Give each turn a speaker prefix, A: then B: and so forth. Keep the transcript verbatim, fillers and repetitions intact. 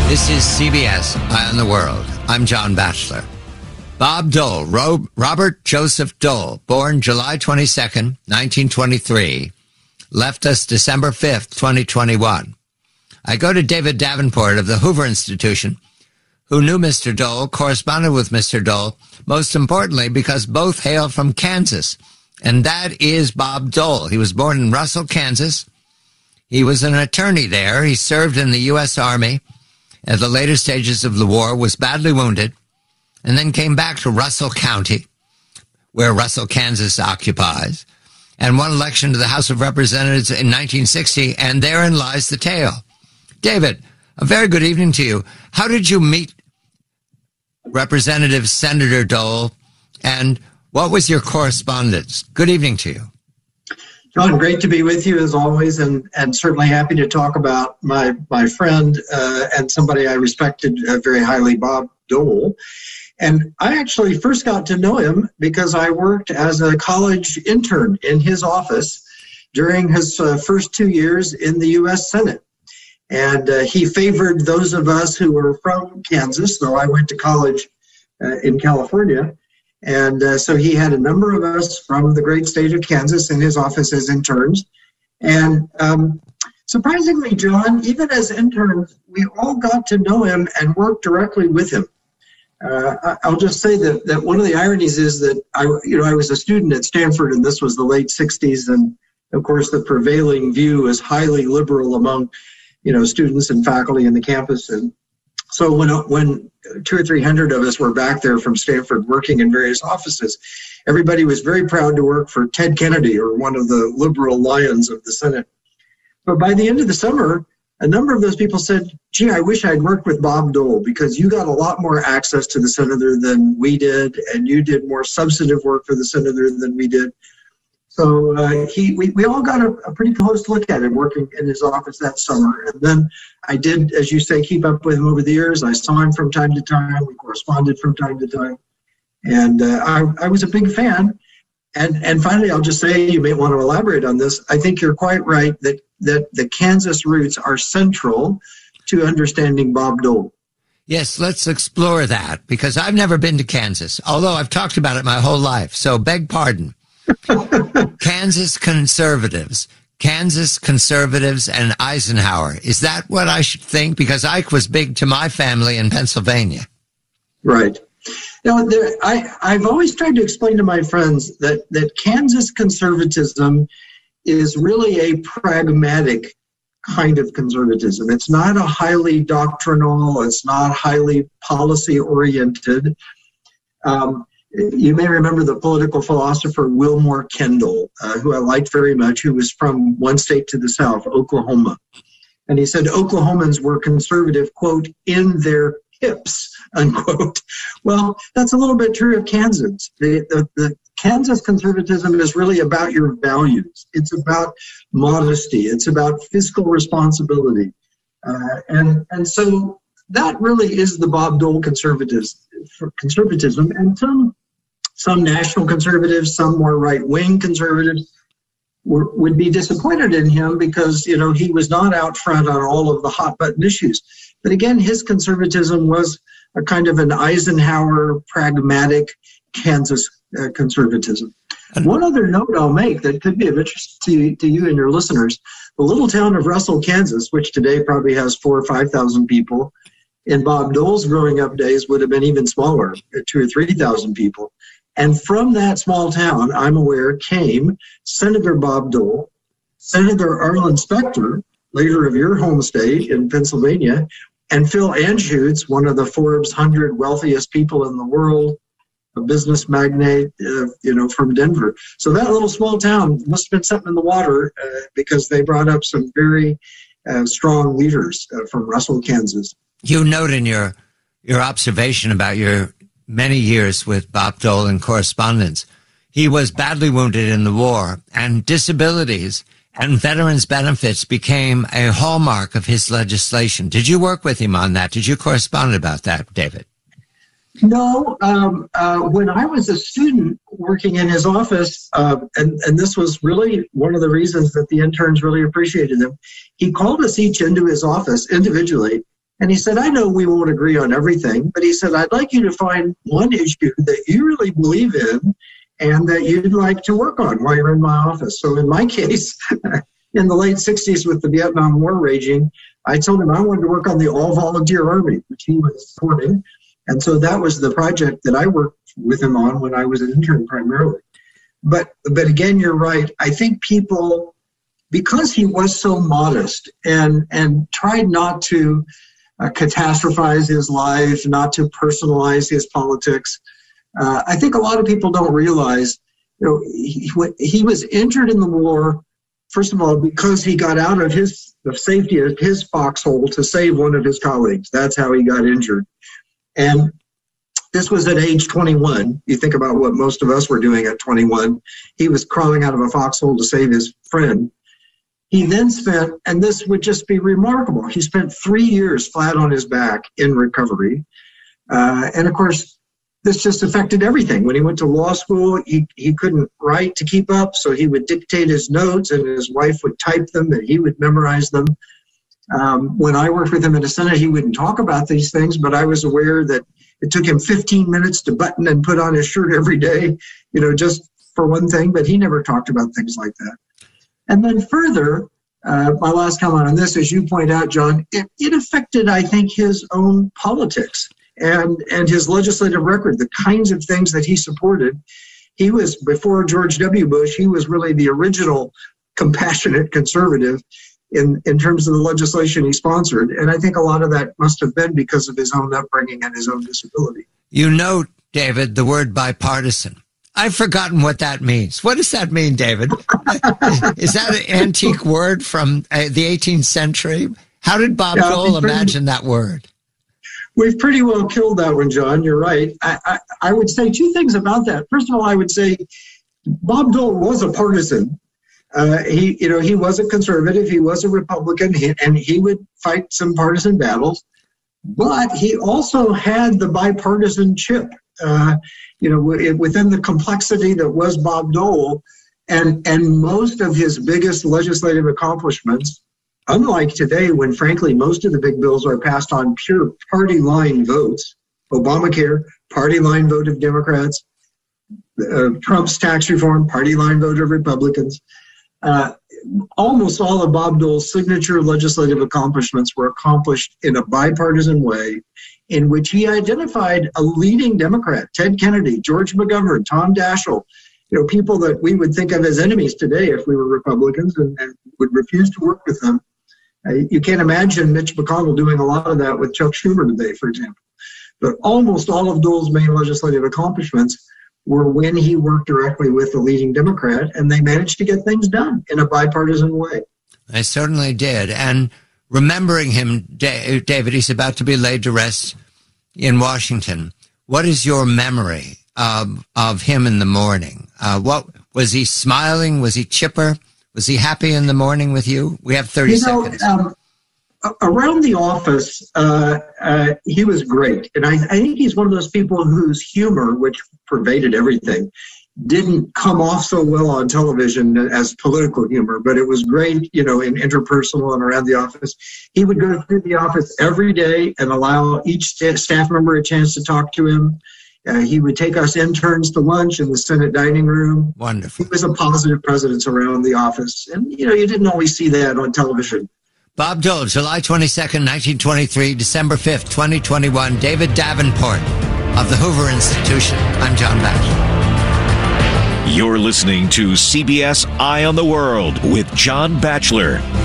A: This is C B S Eye on the World. I'm John Batchelor. Bob Dole, Ro- Robert Joseph Dole, born July twenty-second, nineteen twenty-three, left us December fifth, twenty twenty-one. I go to David Davenport of the Hoover Institution, who knew Mister Dole, corresponded with Mister Dole, most importantly because both hail from Kansas. And that is Bob Dole. He was born in Russell, Kansas. He was an attorney there. He served in the U S Army at the later stages of the war, was badly wounded, and then came back to Russell County, where Russell, Kansas occupies, and won election to the House of Representatives in nineteen sixty, and therein lies the tale. David, a very good evening to you. How did you meet Representative Senator Dole, and what was your correspondence? Good evening to you.
B: John, great to be with you as always, and, and certainly happy to talk about my my friend uh, and somebody I respected uh, very highly, Bob Dole. And I actually first got to know him because I worked as a college intern in his office during his uh, first two years in the U S Senate. And uh, he favored those of us who were from Kansas, though I went to college uh, in California. And uh, so he had a number of us from the great state of Kansas in his office as interns. And um, surprisingly, John, even as interns, we all got to know him and work directly with him. Uh, I'll just say that, that one of the ironies is that I, you know, I was a student at Stanford, and this was the late sixties. And of course, the prevailing view is highly liberal among, you know, students and faculty in the campus. And so when when two or three hundred of us were back there from Stanford working in various offices, everybody was very proud to work for Ted Kennedy, or one of the liberal lions of the Senate. But by the end of the summer, a number of those people said, gee, I wish I'd worked with Bob Dole, because you got a lot more access to the senator than we did, and you did more substantive work for the senator than we did. So uh, he, we, we all got a, a pretty close look at him working in his office that summer. And then I did, as you say, keep up with him over the years. I saw him from time to time. We corresponded from time to time. And uh, I, I was a big fan. And and finally, I'll just say, you may want to elaborate on this. I think you're quite right that, that the Kansas roots are central to understanding Bob Dole.
A: Yes, let's explore that, because I've never been to Kansas, although I've talked about it my whole life. So beg pardon. Kansas conservatives, Kansas conservatives and Eisenhower. Is that what I should think? Because Ike was big to my family in Pennsylvania.
B: Right. Now, there, I, I've always tried to explain to my friends that, that Kansas conservatism is really a pragmatic kind of conservatism. It's not a highly doctrinal, it's not highly policy-oriented. Um, You may remember the political philosopher Wilmore Kendall, uh, who I liked very much, who was from one state to the south, Oklahoma. And he said Oklahomans were conservative, quote, in their hips, unquote. Well, that's a little bit true of Kansas. The, the, the Kansas conservatism is really about your values. It's about modesty. It's about fiscal responsibility. Uh, and, and so that really is the Bob Dole conservatives, conservatism. And some Some national conservatives, some more right-wing conservatives were, would be disappointed in him because, you know, he was not out front on all of the hot-button issues. But again, his conservatism was a kind of an Eisenhower, pragmatic Kansas uh, conservatism. And one other note I'll make that could be of interest to, to you and your listeners, the little town of Russell, Kansas, which today probably has four or five thousand people, in Bob Dole's growing up days would have been even smaller, two or three thousand people. And from that small town, I'm aware, came Senator Bob Dole, Senator Arlen Specter, later of your home state in Pennsylvania, and Phil Anschutz, one of the Forbes one hundred wealthiest people in the world, a business magnate, uh, you know, from Denver. So that little small town must have been something in the water uh, because they brought up some very uh, strong leaders uh, from Russell, Kansas.
A: You note in your your observation about your many years with Bob Dole in correspondence, he was badly wounded in the war, and disabilities and veterans benefits became a hallmark of his legislation. Did you work with him on that? Did you correspond about that, David?
B: No. Um, uh, when I was a student working in his office, uh, and, and this was really one of the reasons that the interns really appreciated him, he called us each into his office individually And he said, I know we won't agree on everything, but he said, I'd like you to find one issue that you really believe in and that you'd like to work on while you're in my office. So in my case, in the late sixties with the Vietnam War raging, I told him I wanted to work on the all-volunteer army, which he was supporting. And so that was the project that I worked with him on when I was an intern primarily. But but again, you're right. I think people, because he was so modest and, and tried not to uh, catastrophize his life, not to personalize his politics, uh, I think a lot of people don't realize, you know, he, he was injured in the war, first of all, because he got out of his the safety of his foxhole to save one of his colleagues. That's how he got injured. And this was at age twenty-one. You think about what most of us were doing at twenty-one. He was crawling out of a foxhole to save his friend. He then spent, and this would just be remarkable, he spent three years flat on his back in recovery. Uh, and of course, this just affected everything. When he went to law school, he, he couldn't write to keep up, so he would dictate his notes and his wife would type them and he would memorize them. Um, when I worked with him in the Senate, he wouldn't talk about these things, but I was aware that it took him fifteen minutes to button and put on his shirt every day, you know, just for one thing, but he never talked about things like that. And then further, uh, my last comment on this, as you point out, John, it, it affected, I think, his own politics and, and his legislative record, the kinds of things that he supported. He was, before George W. Bush, he was really the original compassionate conservative in, in terms of the legislation he sponsored. And I think a lot of that must have been because of his own upbringing and his own disability.
A: You note, David, the word bipartisan. I've forgotten what that means. What does that mean, David? Is that an antique word from uh, the eighteenth century? How did Bob yeah, Dole imagine that word?
B: We've pretty well killed that one, John. You're right. I, I, I would say two things about that. First of all, I would say Bob Dole was a partisan. Uh, he, you know, he was a conservative. He was a Republican, he, and he would fight some partisan battles. But he also had the bipartisan chip. Uh, you know, within the complexity that was Bob Dole, and and most of his biggest legislative accomplishments, unlike today when, frankly, most of the big bills are passed on pure party line votes, Obamacare, party line vote of Democrats, uh, Trump's tax reform, party line vote of Republicans. Uh, almost all of Bob Dole's signature legislative accomplishments were accomplished in a bipartisan way, in which he identified a leading Democrat, Ted Kennedy, George McGovern, Tom Daschle, you know, people that we would think of as enemies today if we were Republicans and, and would refuse to work with them. Uh, you can't imagine Mitch McConnell doing a lot of that with Chuck Schumer today, for example. But almost all of Dole's main legislative accomplishments were when he worked directly with the leading Democrat, and they managed to get things done in a bipartisan way.
A: I certainly did. And remembering him, David, he's about to be laid to rest in Washington. What is your memory of, of him in the morning? Uh, what was he smiling? Was he chipper? Was he happy in the morning with you? We have thirty
B: you know,
A: seconds.
B: Um, around the office, uh, uh, he was great. And I, I think he's one of those people whose humor, which pervaded everything, didn't come off so well on television as political humor, but it was great, you know, in interpersonal and around the office. He would go through the office every day and allow each staff member a chance to talk to him. Uh, he would take us interns to lunch in the Senate dining room.
A: Wonderful.
B: He was a positive presence around the office. And, you know, you didn't always see that on television.
A: Bob Dole, July twenty-second, nineteen twenty-three, December fifth, twenty twenty-one. David Davenport of the Hoover Institution. I'm John Batchelor.
C: You're listening to C B S Eye on the World with John Batchelor.